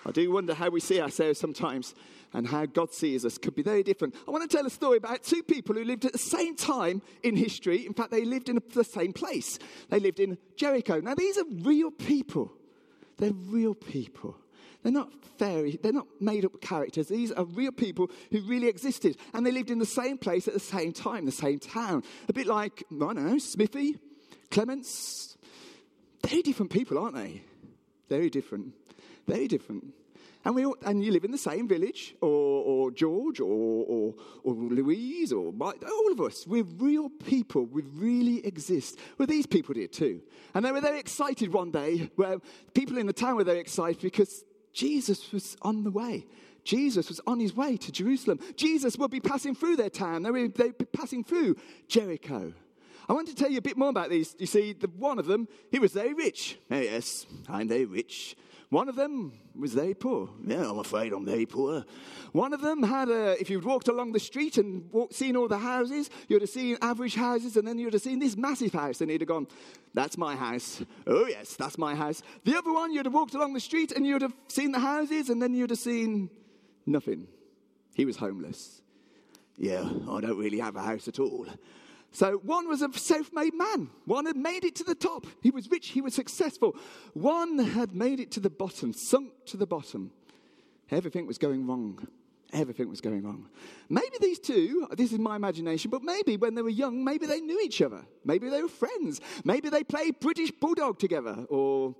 I do wonder how we see ourselves sometimes and how God sees us could be very different. I want to tell a story about two people who lived at the same time in history. In fact, they lived in the same place. They lived in Jericho. Now, these are real people. They're real people. They're not they're not made-up characters. These are real people who really existed. And they lived in the same place at the same time, the same town. A bit like, I don't know, Smithy, Clements. Very different people, aren't they? Very different. Very different. And you live in the same village, or George, or Louise, or Mike, all of us. We're real people. We really exist. Well, these people did too. And they were very excited one day. Well, people in the town were very excited because Jesus was on the way. Jesus was on his way to Jerusalem. Jesus would be passing through their town. They'd be passing through Jericho. I want to tell you a bit more about these. You see, one of them, he was very rich. Oh, yes, I'm very rich. One of them was very poor. Yeah, I'm afraid I'm very poor. One of them had if you'd walked along the street and seen all the houses, you'd have seen average houses, and then you'd have seen this massive house, and he'd have gone, that's my house. Oh, yes, that's my house. The other one, you'd have walked along the street, and you'd have seen the houses, and then you'd have seen nothing. He was homeless. Yeah, I don't really have a house at all. So one was a self-made man. One had made it to the top. He was rich. He was successful. One had made it to the bottom, sunk to the bottom. Everything was going wrong. Everything was going wrong. Maybe these two, this is my imagination, but maybe when they were young, maybe they knew each other. Maybe they were friends. Maybe they played British Bulldog together, or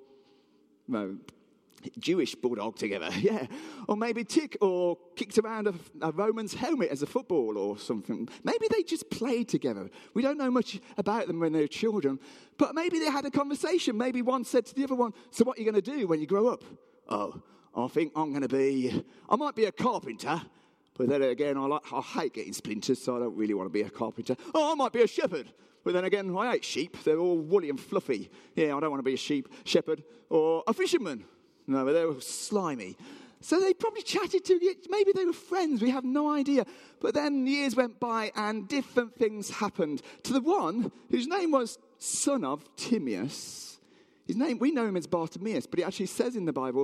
Jewish Bulldog together, yeah. Or maybe kicked around a Roman's helmet as a football or something. Maybe they just played together. We don't know much about them when they were children, but maybe they had a conversation. Maybe one said to the other one, so what are you going to do when you grow up? Oh, I think I might be a carpenter, but then again, I hate getting splinters, so I don't really want to be a carpenter. Oh, I might be a shepherd. But then again, I hate sheep. They're all woolly and fluffy. Yeah, I don't want to be a shepherd. Or a fisherman. No, but they were slimy. So they probably chatted maybe they were friends, we have no idea. But then years went by and different things happened. To the one whose name was son of Timaeus. His name, we know him as Bartimaeus, but it actually says in the Bible,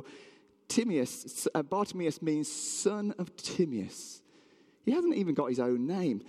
Bartimaeus means son of Timaeus. He hasn't even got his own name.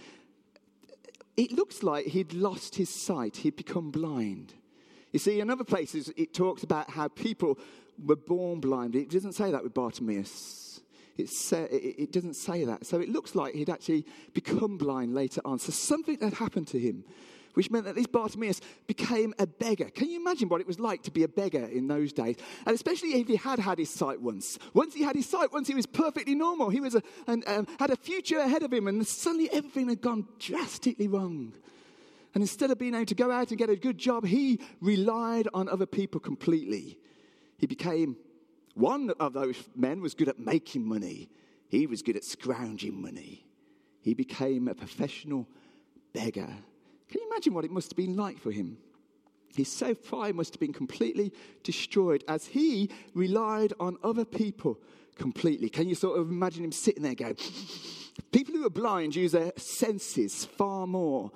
It looks like he'd lost his sight, he'd become blind. You see, in other places it talks about how people were born blind. It doesn't say that with Bartimaeus. It doesn't say that. So it looks like he'd actually become blind later on. So something had happened to him, which meant that this Bartimaeus became a beggar. Can you imagine what it was like to be a beggar in those days? And especially if he had his sight once. Once he had his sight, once he was perfectly normal. He had a future ahead of him, and suddenly everything had gone drastically wrong. And instead of being able to go out and get a good job, he relied on other people completely. He became, one of those men was good at making money. He was good at scrounging money. He became a professional beggar. Can you imagine what it must have been like for him? His self-pride must have been completely destroyed as he relied on other people completely. Can you sort of imagine him sitting there going, people who are blind use their senses far more.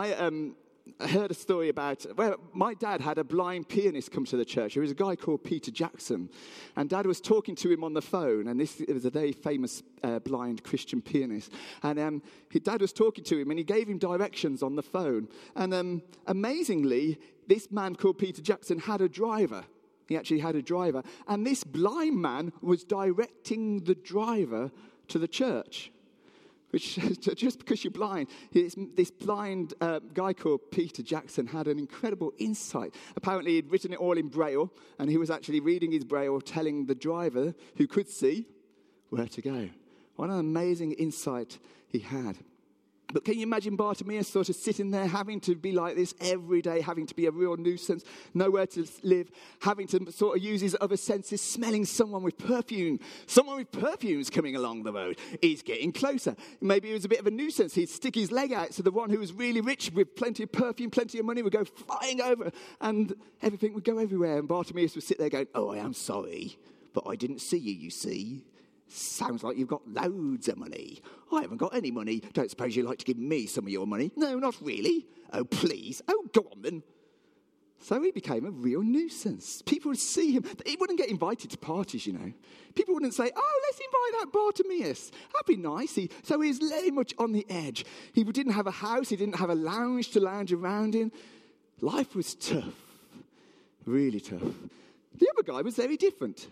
I heard a story about, my dad had a blind pianist come to the church. There was a guy called Peter Jackson. And Dad was talking to him on the phone. And it was a very famous blind Christian pianist. And Dad was talking to him and he gave him directions on the phone. And amazingly, this man called Peter Jackson had a driver. He actually had a driver. And this blind man was directing the driver to the church. Which, just because you're blind, this blind guy called Peter Jackson had an incredible insight. Apparently, he'd written it all in Braille, and he was actually reading his Braille, telling the driver, who could see, where to go. What an amazing insight he had. But can you imagine Bartimaeus sort of sitting there, having to be like this every day, having to be a real nuisance, nowhere to live, having to sort of use his other senses, smelling someone with perfume. Someone with perfume's coming along the road. He's getting closer. Maybe he was a bit of a nuisance. He'd stick his leg out so the one who was really rich with plenty of perfume, plenty of money would go flying over and everything would go everywhere. And Bartimaeus would sit there going, oh, I am sorry, but I didn't see you, you see. Sounds like you've got loads of money. I haven't got any money. Don't suppose you'd like to give me some of your money? No, not really. Oh, please. Oh, go on then. So he became a real nuisance. People would see him. He wouldn't get invited to parties, you know. People wouldn't say, oh, let's invite that Bartimaeus. That'd be nice. So he was very much on the edge. He didn't have a house. He didn't have a lounge to lounge around in. Life was tough, really tough. The other guy was very different.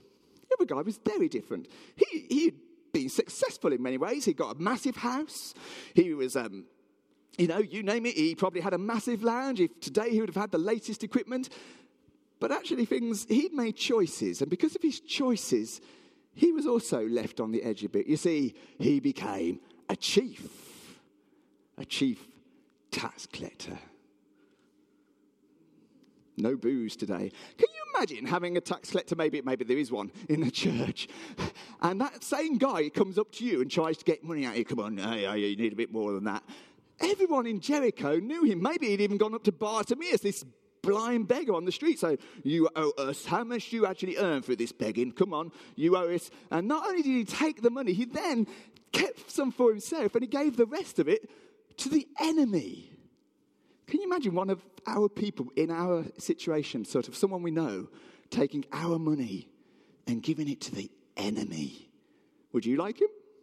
He'd been successful in many ways. He got a massive house. He was... you name it, he probably had a massive lounge. If today he would have had the latest equipment. But actually he'd made choices. And because of his choices, he was also left on the edge a bit. You see, he became a chief tax collector. No booze today. Can you imagine having a tax collector? Maybe there is one in the church. And that same guy comes up to you and tries to get money out of you. Come on, you need a bit more than that. Everyone in Jericho knew him. Maybe he'd even gone up to Bartimaeus, this blind beggar on the street. So, you owe us. How much do you actually earn for this begging? Come on, you owe us. And not only did he take the money, he then kept some for himself and he gave the rest of it to the enemy. Can you imagine one of our people in our situation, sort of someone we know, taking our money and giving it to the enemy? Would you like him?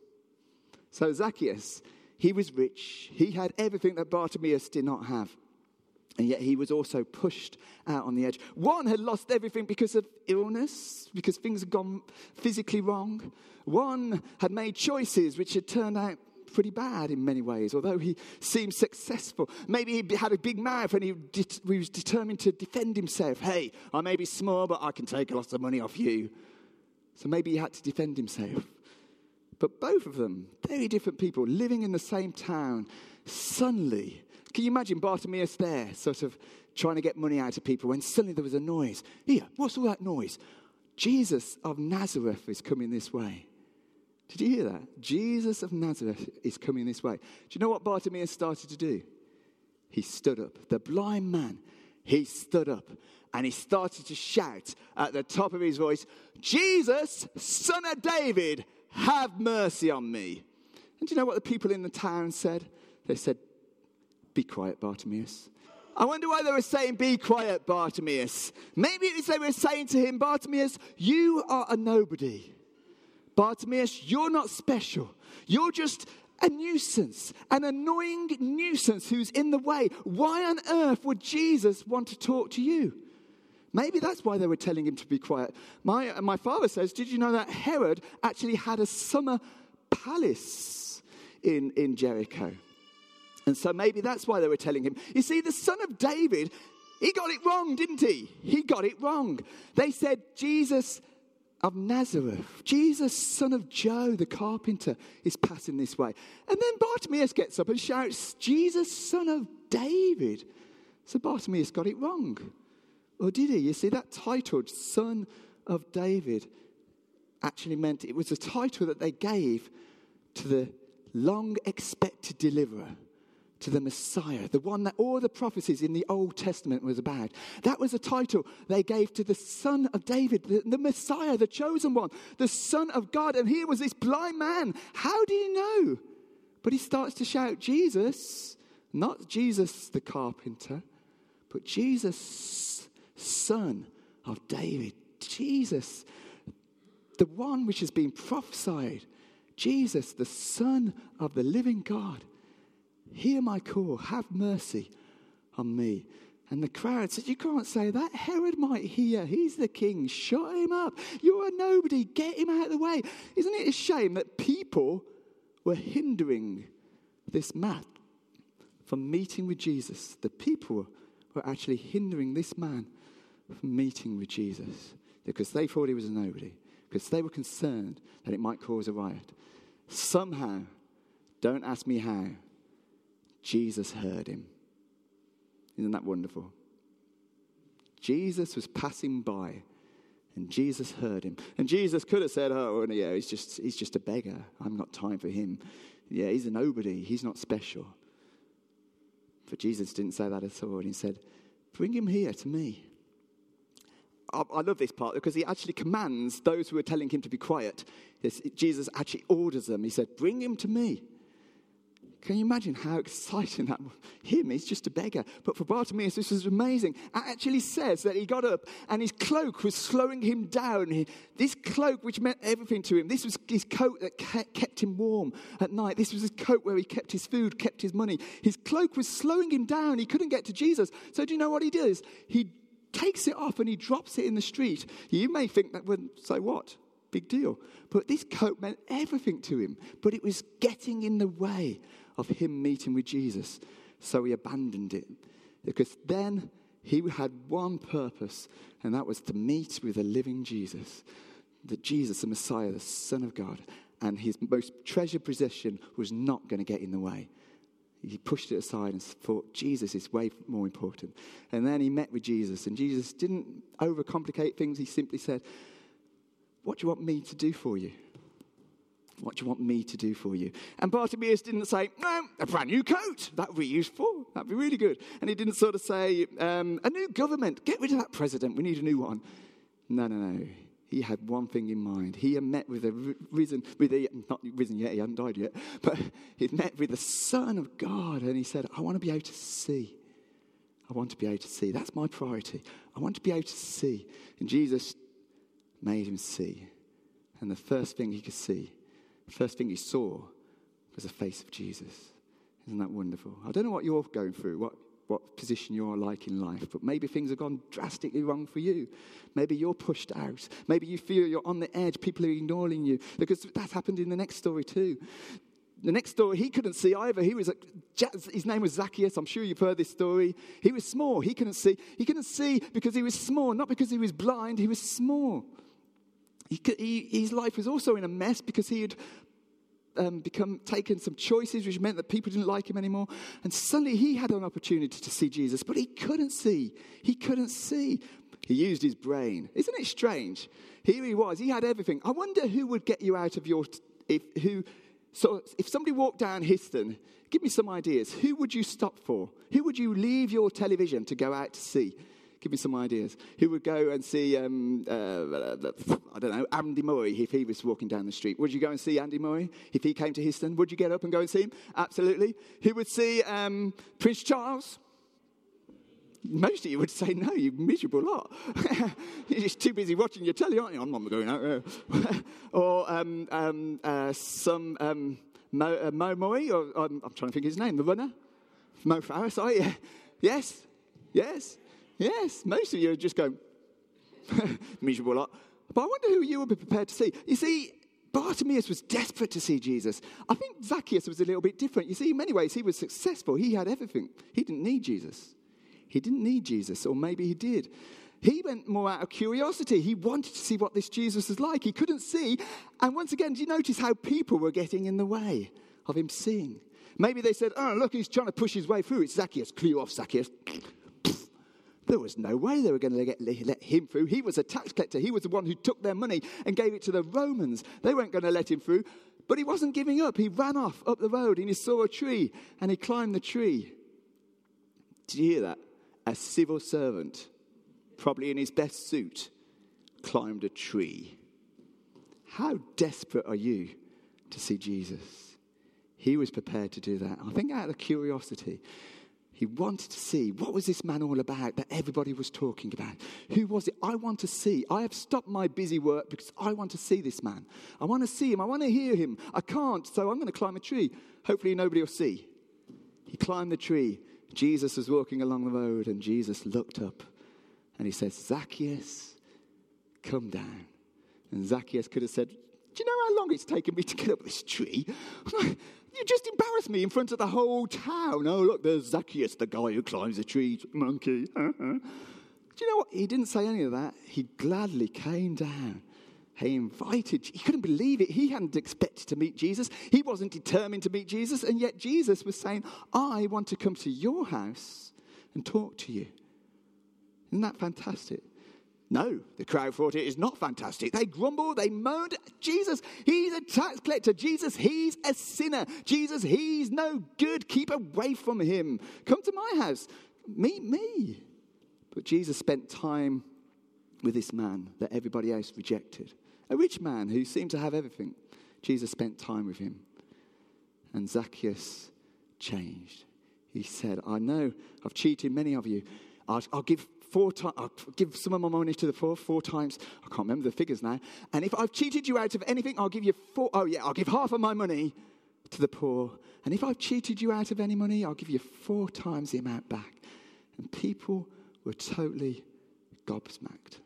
So Zacchaeus... he was rich. He had everything that Bartimaeus did not have. And yet he was also pushed out on the edge. One had lost everything because of illness, because things had gone physically wrong. One had made choices which had turned out pretty bad in many ways, although he seemed successful. Maybe he had a big mouth and he was determined to defend himself. Hey, I may be small, but I can take lots of money off you. So maybe he had to defend himself. But both of them, very different people, living in the same town, suddenly, can you imagine Bartimaeus there, sort of trying to get money out of people, when suddenly there was a noise. Here, what's all that noise? Jesus of Nazareth is coming this way. Did you hear that? Jesus of Nazareth is coming this way. Do you know what Bartimaeus started to do? He stood up. The blind man, he stood up. And he started to shout at the top of his voice, Jesus, son of David, have mercy on me. And do you know what the people in the town said? They said, be quiet, Bartimaeus. I wonder why they were saying, be quiet, Bartimaeus. Maybe it was they were saying to him, Bartimaeus, you are a nobody. Bartimaeus, you're not special. You're just a nuisance, an annoying nuisance who's in the way. Why on earth would Jesus want to talk to you? Maybe that's why they were telling him to be quiet. My father says, did you know that Herod actually had a summer palace in Jericho? And so maybe that's why they were telling him. You see, the son of David, he got it wrong, didn't he? He got it wrong. They said, Jesus of Nazareth, Jesus, son of Joe, the carpenter, is passing this way. And then Bartimaeus gets up and shouts, Jesus, son of David. So Bartimaeus got it wrong. Or did he? You see, that title, Son of David, actually meant it was a title that they gave to the long-expected deliverer, to the Messiah, the one that all the prophecies in the Old Testament was about. That was a title they gave to the Son of David, the Messiah, the chosen one, the Son of God. And here was this blind man. How did he know? But he starts to shout, Jesus, not Jesus the carpenter, but Jesus, Son of David, Jesus, the one which has been prophesied, Jesus, the Son of the living God. Hear my call, have mercy on me. And the crowd said, you can't say that. Herod might hear. He's the king. Shut him up. You're a nobody. Get him out of the way. Isn't it a shame that people were hindering this man from meeting with Jesus? The people were actually hindering this man from meeting with Jesus because they thought he was a nobody, because they were concerned that it might cause a riot. Somehow, don't ask me how, Jesus heard him. Isn't that wonderful? Jesus was passing by and Jesus heard him. And Jesus could have said, oh, yeah, he's just a beggar. I've got time for him. Yeah, he's a nobody. He's not special. But Jesus didn't say that at all. And he said, bring him here to me. I love this part because he actually commands those who are telling him to be quiet. Jesus actually orders them. He said, bring him to me. Can you imagine how exciting that was? Him, he's just a beggar. But for Bartimaeus, this was amazing. It actually says that he got up and his cloak was slowing him down. This cloak, which meant everything to him, this was his coat that kept him warm at night. This was his coat where he kept his food, kept his money. His cloak was slowing him down. He couldn't get to Jesus. So do you know what he does? He takes it off and he drops it in the street. You may think that would say, what? Big deal. But this coat meant everything to him. But it was getting in the way of him meeting with Jesus. So he abandoned it. Because then he had one purpose, and that was to meet with the living Jesus. That Jesus, the Messiah, the Son of God. And his most treasured possession was not going to get in the way. He pushed it aside and thought, Jesus is way more important. And then he met with Jesus. And Jesus didn't overcomplicate things. He simply said, what do you want me to do for you? What do you want me to do for you? And Bartimaeus didn't say, no, a brand new coat. That would be useful. That would be really good. And he didn't sort of say, a new government. Get rid of that president. We need a new one. No. He had one thing in mind. He had met with not risen yet, he hadn't died yet, but he'd met with the Son of God. And he said, I want to be able to see. I want to be able to see. That's my priority. I want to be able to see. And Jesus made him see. And the first thing he could see, the first thing he saw was the face of Jesus. Isn't that wonderful? I don't know what you're going through, what position you're like in life, but maybe things have gone drastically wrong for you. Maybe you're pushed out. Maybe you feel you're on the edge. People are ignoring you, because that's happened in the next story too. The next story, he couldn't see either. His name was Zacchaeus. I'm sure you've heard this story. He was small. He couldn't see. He couldn't see because he was small, not because he was blind. He was small. His life was also in a mess because he had taken some choices, which meant that people didn't like him anymore. And suddenly he had an opportunity to see Jesus, but he couldn't see. He couldn't see. He used his brain. Isn't it strange? Here he was. He had everything. I wonder who would get you out of your... If somebody walked down Histon, give me some ideas. Who would you stop for? Who would you leave your television to go out to see? Give me some ideas. Who would go and see, I don't know, Andy Murray if he was walking down the street? Would you go and see Andy Murray if he came to Histon? Would you get up and go and see him? Absolutely. Who would see Prince Charles? Most of you would say no, you miserable lot. You're just too busy watching your telly, aren't you? I'm not going out there. Or Mo Murray, or I'm trying to think of his name, the runner? Mo Farah, sorry. Yeah. Yes, most of you are just going, miserable lot. But I wonder who you would be prepared to see. You see, Bartimaeus was desperate to see Jesus. I think Zacchaeus was a little bit different. You see, in many ways, he was successful. He had everything. He didn't need Jesus, or maybe he did. He went more out of curiosity. He wanted to see what this Jesus was like. He couldn't see. And once again, do you notice how people were getting in the way of him seeing? Maybe they said, oh, look, he's trying to push his way through. It's Zacchaeus. Clear off, Zacchaeus. There was no way they were going to let him through. He was a tax collector. He was the one who took their money and gave it to the Romans. They weren't going to let him through. But he wasn't giving up. He ran off up the road and he saw a tree and he climbed the tree. Did you hear that? A civil servant, probably in his best suit, climbed a tree. How desperate are you to see Jesus? He was prepared to do that. I think out of curiosity. He wanted to see, what was this man all about that everybody was talking about? Who was it? I want to see. I have stopped my busy work because I want to see this man. I want to see him. I want to hear him. I can't, so I'm going to climb a tree. Hopefully nobody will see. He climbed the tree. Jesus was walking along the road and Jesus looked up and he says, Zacchaeus, come down. And Zacchaeus could have said, do you know how long it's taken me to get up this tree? You just embarrassed me in front of the whole town. Oh, look, there's Zacchaeus, the guy who climbs a tree, monkey. Do you know what? He didn't say any of that. He gladly came down. He couldn't believe it. He hadn't expected to meet Jesus. He wasn't determined to meet Jesus. And yet Jesus was saying, I want to come to your house and talk to you. Isn't that fantastic? No, the crowd thought it is not fantastic. They grumbled, they moaned. Jesus, he's a tax collector. Jesus, he's a sinner. Jesus, he's no good. Keep away from him. Come to my house. Meet me. But Jesus spent time with this man that everybody else rejected. A rich man who seemed to have everything. Jesus spent time with him. And Zacchaeus changed. He said, I know I've cheated many of you. I'll give 4 times. I'll give some of my money to the poor 4 times. I can't remember the figures now. And if I've cheated you out of anything, I'll give you I'll give half of my money to the poor. And if I've cheated you out of any money, I'll give you 4 times the amount back. And people were totally gobsmacked.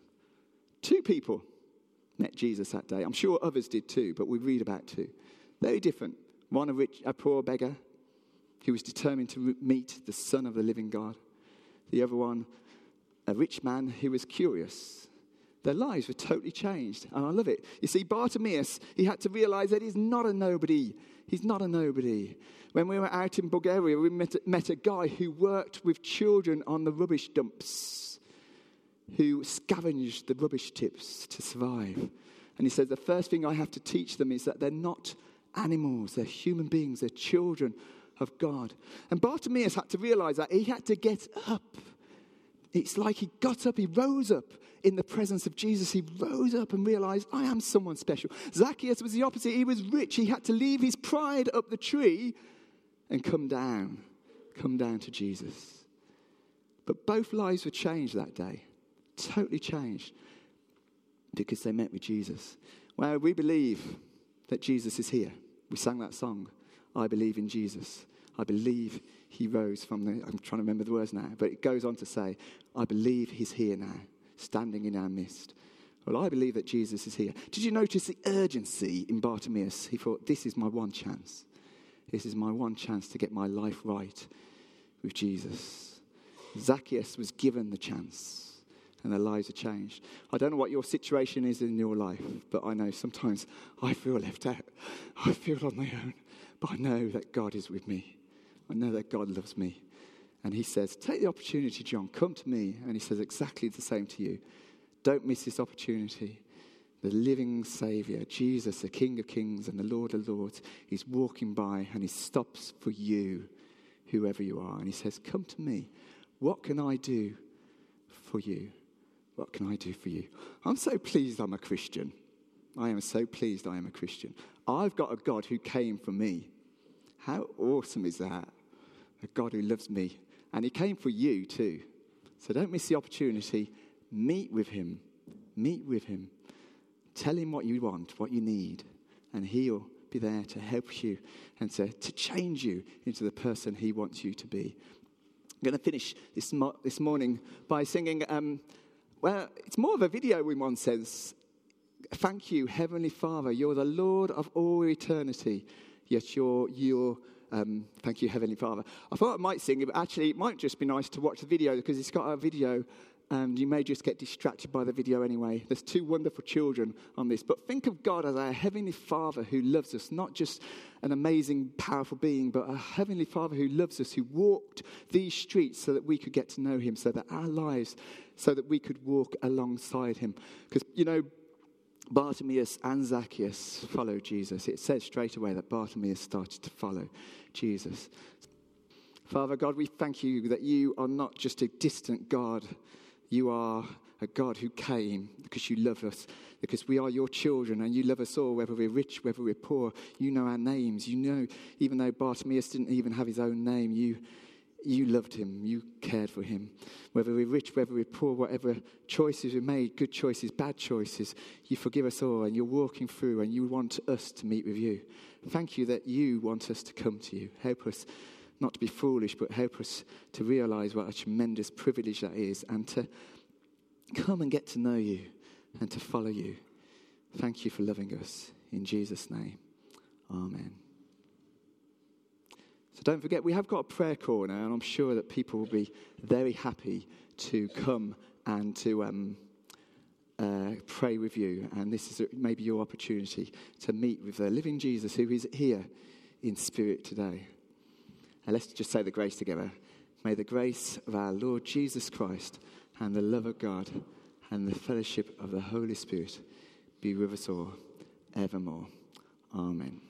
2 people met Jesus that day. I'm sure others did too, but we read about 2. Very different. One, a poor beggar who was determined to meet the Son of the living God. The other one, a rich man who was curious. Their lives were totally changed, and I love it. You see, Bartimaeus, he had to realize that he's not a nobody. He's not a nobody. When we were out in Bulgaria, we met a guy who worked with children on the rubbish dumps, who scavenged the rubbish tips to survive. And he said, the first thing I have to teach them is that they're not animals, they're human beings, they're children of God. And Bartimaeus had to realize that he had to get up. It's like he got up, he rose up in the presence of Jesus. He rose up and realized, I am someone special. Zacchaeus was the opposite. He was rich. He had to leave his pride up the tree and come down to Jesus. But both lives were changed that day, totally changed, because they met with Jesus. Well, we believe that Jesus is here. We sang that song, I believe in Jesus. I believe he rose from the, I'm trying to remember the words now, but it goes on to say, I believe he's here now, standing in our midst. Well, I believe that Jesus is here. Did you notice the urgency in Bartimaeus? He thought, this is my one chance. This is my one chance to get my life right with Jesus. Zacchaeus was given the chance, and their lives are changed. I don't know what your situation is in your life, but I know sometimes I feel left out. I feel on my own, but I know that God is with me. I know that God loves me. And he says, take the opportunity, John, come to me. And he says exactly the same to you. Don't miss this opportunity. The living Saviour, Jesus, the King of Kings and the Lord of Lords, he's walking by and he stops for you, whoever you are. And he says, come to me. What can I do for you? What can I do for you? I'm so pleased I'm a Christian. I am so pleased I am a Christian. I've got a God who came for me. How awesome is that? A God who loves me. And he came for you too. So don't miss the opportunity. Meet with him. Meet with him. Tell him what you want, what you need. And he'll be there to help you and to change you into the person he wants you to be. I'm going to finish this morning by singing, well, it's more of a video in one sense. Thank you, Heavenly Father. You're the Lord of all eternity. Yet you're thank you, Heavenly Father. I thought I might sing it, but actually it might just be nice to watch the video because it's got a video and you may just get distracted by the video anyway. There's 2 wonderful children on this. But think of God as our Heavenly Father who loves us, not just an amazing, powerful being, but a Heavenly Father who loves us, who walked these streets so that we could get to know him, so that our lives, so that we could walk alongside him. Because, you know, Bartimaeus and Zacchaeus followed Jesus. It says straight away that Bartimaeus started to follow Jesus. Father God, we thank you that you are not just a distant God. You are a God who came because you love us, because we are your children and you love us all, whether we're rich, whether we're poor. You know our names. You know, even though Bartimaeus didn't even have his own name, you loved him. You cared for him. Whether we're rich, whether we're poor, whatever choices we made, good choices, bad choices, you forgive us all and you're walking through and you want us to meet with you. Thank you that you want us to come to you. Help us not to be foolish, but help us to realize what a tremendous privilege that is and to come and get to know you and to follow you. Thank you for loving us. In Jesus' name, amen. So don't forget, we have got a prayer corner, and I'm sure that people will be very happy to come and to pray with you. And this is maybe your opportunity to meet with the living Jesus who is here in spirit today. And let's just say the grace together. May the grace of our Lord Jesus Christ and the love of God and the fellowship of the Holy Spirit be with us all evermore. Amen.